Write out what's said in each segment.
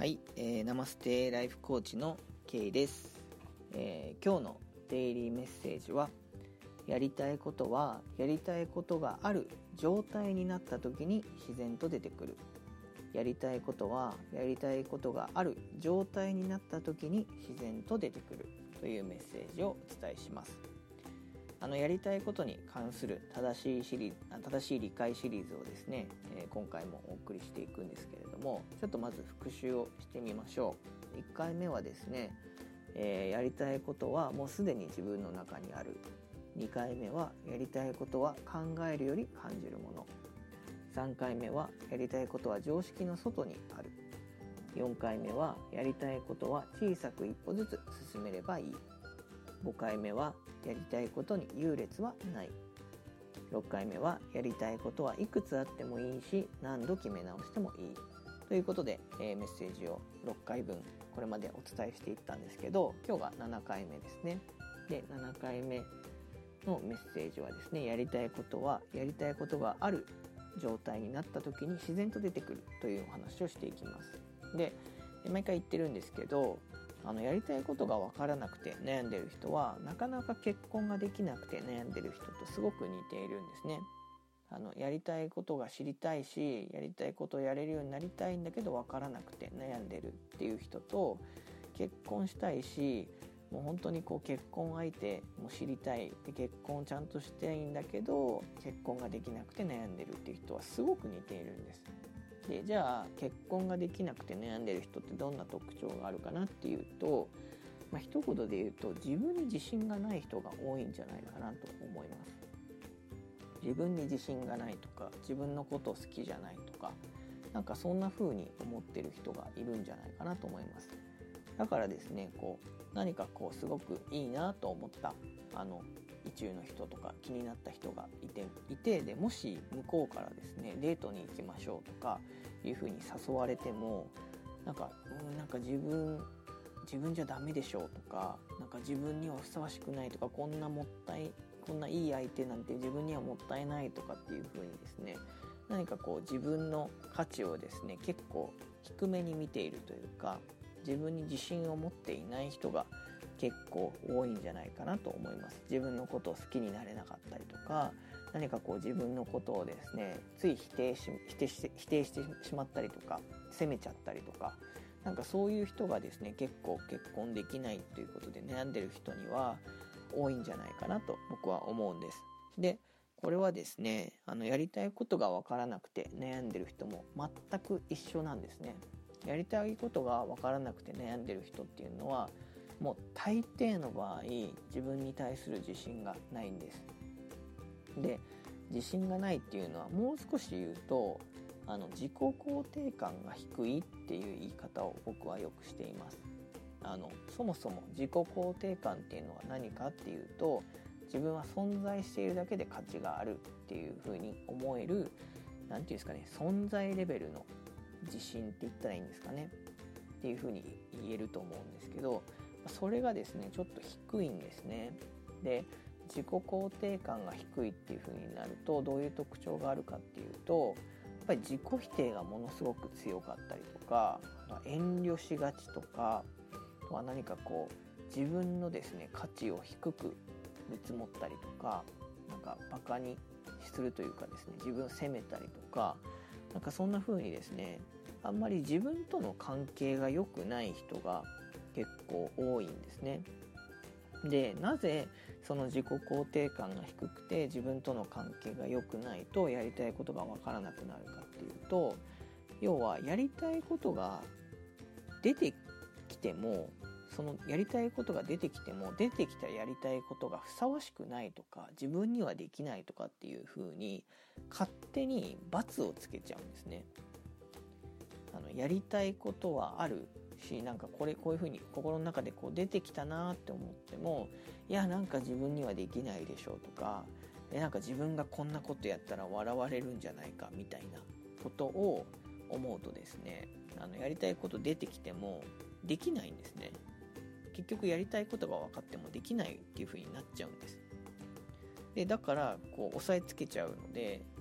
はい、ナマステライフコーチの K です。今日のデイリーメッセージは、やりたいことはやりたいことがある状態になった時に自然と出てくる。やりたいことはやりたいことがある状態になった時に自然と出てくるというメッセージをお伝えします。やりたいことに関する正しい理解シリーズをですね、今回もお送りしていくんですけれども、ちょっとまず復習をしてみましょう。1回目はですね、やりたいことはもうすでに自分の中にある。2回目はやりたいことは考えるより感じるもの。3回目はやりたいことは常識の外にある。4回目はやりたいことは小さく一歩ずつ進めればいい。5回目はやりたいことに優劣はない。6回目はやりたいことはいくつあってもいいし、何度決め直してもいいということで、メッセージを6回分これまでお伝えしていったんですけど、今日が7回目ですね。で、7回目のメッセージはですね、やりたいことはやりたいことがある状態になった時に自然と出てくるというお話をしていきます。で、毎回言ってるんですけど、やりたいことが分からなくて悩んでる人はなかなか結婚ができなくて悩んでる人とすごく似ているんですね。やりたいことが知りたいし、やりたいことをやれるようになりたいんだけど分からなくて悩んでるっていう人と、結婚したいしもう本当に結婚相手も知りたいで、結婚ちゃんとしたいんだけど結婚ができなくて悩んでるっていう人はすごく似ているんです。で、じゃあ結婚ができなくて悩んでる人ってどんな特徴があるかなっていうと、一言で言うと自分に自信がない人が多いんじゃないかなと思います。自分に自信がないとか、自分のこと好きじゃないとか、なんかそんな風に思ってる人がいるんじゃないかなと思います。だからですね、何かすごくいいなと思った意中の人とか気になった人がいて、でもし向こうからですね、デートに行きましょうとかいう風に誘われても、なんか自分じゃダメでしょうとか、なんか自分にはふさわしくないとか、こんないい相手なんて自分にはもったいないとかっていう風にですね、何か自分の価値をですね結構低めに見ているというか、自分に自信を持っていない人が結構多いんじゃないかなと思います。自分のことを好きになれなかったりとか、何か自分のことをですねつい否定してしまったりとか、責めちゃったりとか、なんかそういう人がですね結構結婚できないということで悩んでる人には多いんじゃないかなと僕は思うんです。で、これはですねやりたいことが分からなくて悩んでる人も全く一緒なんですね。やりたいことが分からなくて悩んでる人っていうのは、もう大抵の場合自分に対する自信がないんです。で、自信がないっていうのはもう少し言うと自己肯定感が低いっていう言い方を僕はよくしています。そもそも自己肯定感っていうのは何かっていうと、自分は存在しているだけで価値があるっていうふうに思える、なんていうんですかね、存在レベルの自信って言ったらいいんですかねっていうふうに言えると思うんですけど、それがですねちょっと低いんですね。で、自己肯定感が低いっていうふうになるとどういう特徴があるかっていうと、やっぱり自己否定がものすごく強かったりとか、遠慮しがちとか、あとは何か自分のですね価値を低く見積もったりとか、なんかバカにするというかですね、自分を責めたりとか、なんかそんな風にですね、あんまり自分との関係が良くない人が結構多いんですね。で、なぜその自己肯定感が低くて自分との関係が良くないとやりたいことが分からなくなるかっていうと、要はやりたいことが出てきても、そのやりたいことが出てきても、出てきたやりたいことがふさわしくないとか、自分にはできないとかっていう風に勝手に罰をつけちゃうんですね。やりたいことはあるし、なんかこういう風に心の中で出てきたなって思っても、いやなんか自分にはできないでしょうとか、なんか自分がこんなことやったら笑われるんじゃないかみたいなことを思うとですね、やりたいこと出てきてもできないんですね。結局やりたいことが分かってもできないっていう風になっちゃうんです。で、だから抑えつけちゃうので、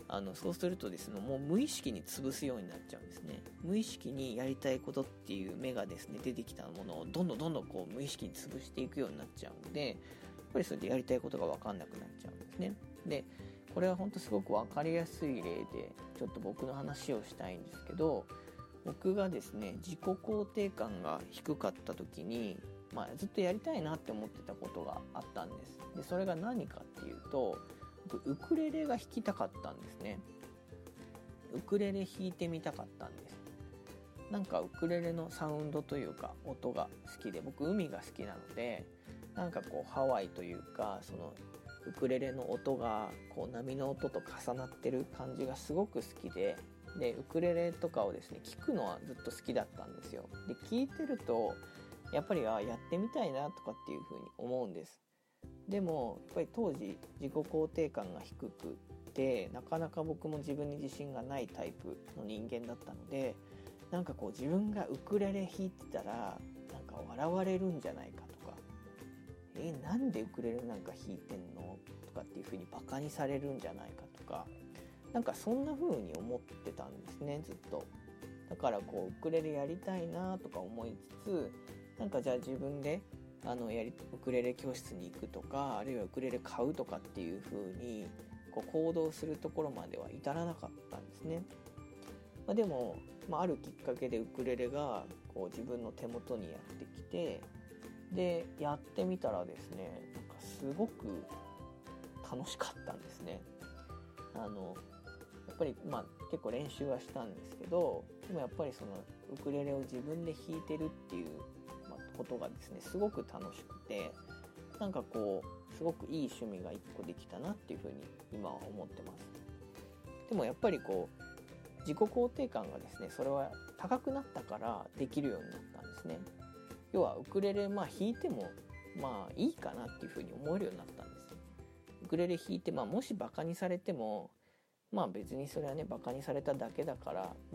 そうするとですね、もう無意識に潰すようになっちゃうんですね。無意識にやりたいことっていう目がですね出てきたものをどんどんこう無意識に潰していくようになっちゃうので、やっぱりそれでやりたいことが分かんなくなっちゃうんですね。でこれは本当すごく分かりやすい例でちょっと僕の話をしたいんですけど、僕がですね自己肯定感が低かった時に、ずっとやりたいなって思ってたことがあったんです。でそれが何かっていうと、ウクレレが弾きたかったんですね。ウクレレ弾いてみたかったんです。なんかウクレレのサウンドというか音が好きで、僕海が好きなので、なんかこうハワイというかそのウクレレの音がこう波の音と重なってる感じがすごく好きで、ウクレレとかをですね聴くのはずっと好きだったんですよ。で聴いてるとやっぱりやってみたいなとかっていう風に思うんです。でもやっぱり当時自己肯定感が低くて、なかなか僕も自分に自信がないタイプの人間だったので、なんかこう自分がウクレレ弾いてたらなんか笑われるんじゃないかとか、なんでウクレレなんか弾いてんのとかっていう風にバカにされるんじゃないかとか、なんかそんな風に思ってたんですね、ずっと。だからこうウクレレやりたいなとか思いつつ、なんかじゃあ自分でウクレレ教室に行くとか、あるいはウクレレ買うとかっていう風にこう行動するところまでは至らなかったんですね。でも、あるきっかけでウクレレがこう自分の手元にやってきて、でやってみたらですね、なんかすごく楽しかったんですね。やっぱり結構練習はしたんですけど、でもやっぱりそのウクレレを自分で弾いてるっていうことがですねすごく楽しくて、なんかこうすごくいい趣味が一個できたなっていうふうに今は思ってます。でもやっぱりこう自己肯定感がですねそれは高くなったからできるようになったんですね。要はウクレレ弾いてもいいかなっていうふうに思えるようになったんです。ウクレレ弾いてもしバカにされても別にそれはねバカにされただけだから、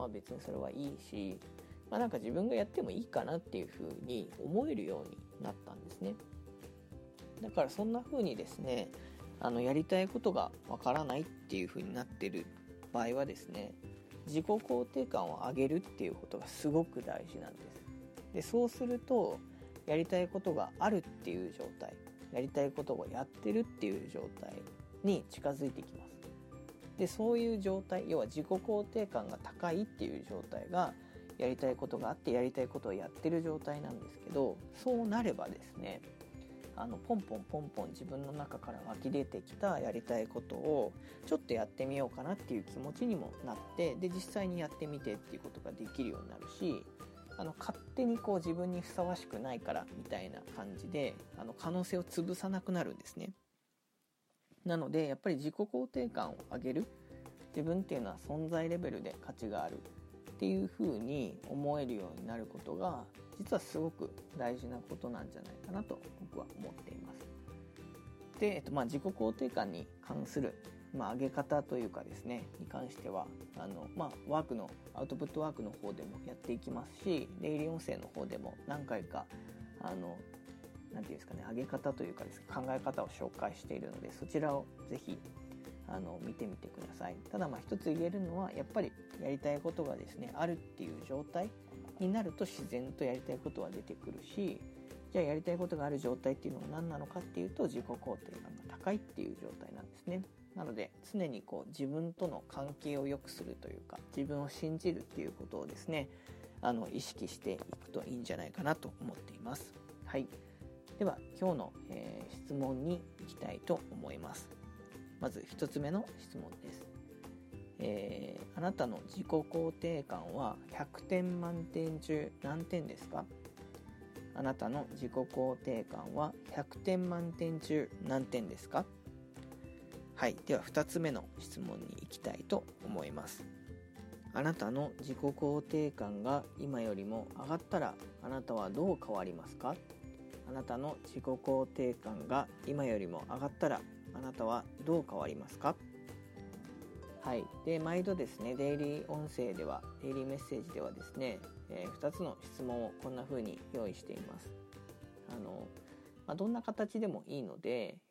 別にそれはいいし、なんか自分がやってもいいかなっていうふうに思えるようになったんですね。だからそんなふうにですねやりたいことがわからないっていうふうになってる場合はですね、自己肯定感を上げるっていうことがすごく大事なんです。でそうするとやりたいことがあるっていう状態、やりたいことをやってるっていう状態に近づいてきます。でそういう状態、要は自己肯定感が高いっていう状態がやりたいことがあってやりたいことをやってる状態なんですけど、そうなればですねポンポン自分の中から湧き出てきたやりたいことをちょっとやってみようかなっていう気持ちにもなって、で実際にやってみてっていうことができるようになるし、勝手にこう自分にふさわしくないからみたいな感じで可能性を潰さなくなるんですね。なのでやっぱり自己肯定感を上げる、自分っていうのは存在レベルで価値があるっていう風に思えるようになることが実はすごく大事なことなんじゃないかなと僕は思っています。で、自己肯定感に関する上げ方というかですねに関してはワークのアウトプットワークの方でもやっていきますし、デイリー音声の方でも何回かなんていうんですかね、上げ方というかですね考え方を紹介しているので、そちらをぜひ見てみてください。ただ一つ言えるのはやっぱりやりたいことがですねあるっていう状態になると自然とやりたいことは出てくるし、じゃあやりたいことがある状態っていうのは何なのかっていうと自己肯定感が高いっていう状態なんですね。なので常にこう自分との関係を良くするというか、自分を信じるっていうことをですね意識していくといいんじゃないかなと思っています。はい、では今日の、質問に行きたいと思います。まず1つ目の質問です。あなたの自己肯定感は100点満点中何点ですか？あなたの自己肯定感は100点満点中何点ですか？はい、では2つ目の質問に行きたいと思います。あなたの自己肯定感が今よりも上がったらあなたはどう変わりますか？あなたの自己肯定感が今よりも上がったらあなたはどう変わりますか？はい、で毎度ですねデイリー音声ではデイリーメッセージではですね、2つの質問をこんな風に用意しています。どんな形でもいいのでやっ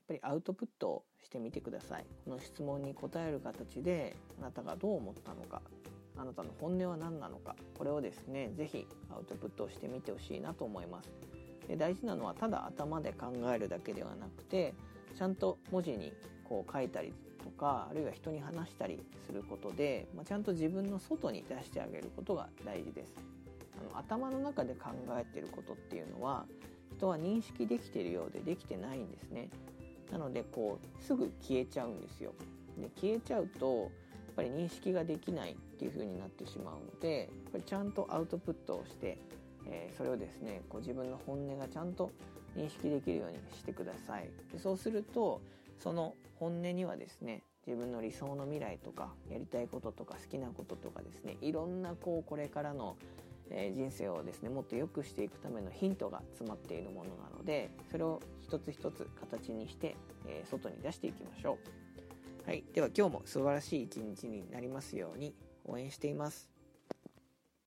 ぱりアウトプットをしてみてください。この質問に答える形であなたがどう思ったのか、あなたの本音は何なのか、これをですねぜひアウトプットをしてみてほしいなと思います。で大事なのはただ頭で考えるだけではなくて、ちゃんと文字にこう書いたりとか、あるいは人に話したりすることで、ちゃんと自分の外に出してあげることが大事です。頭の中で考えていることっていうのは人は認識できているようでできてないんですね。なのですぐ消えちゃうんですよ。で消えちゃうとやっぱり認識ができないっていう風になってしまうので、やっぱりちゃんとアウトプットをして、それをですね自分の本音がちゃんと認識できるようにしてください。でそうするとその本音にはですね自分の理想の未来とかやりたいこととか好きなこととかですね、いろんなこれからの人生をですねもっと良くしていくためのヒントが詰まっているものなので、それを一つ一つ形にして、外に出していきましょう。はい、では今日も素晴らしい一日になりますように応援しています。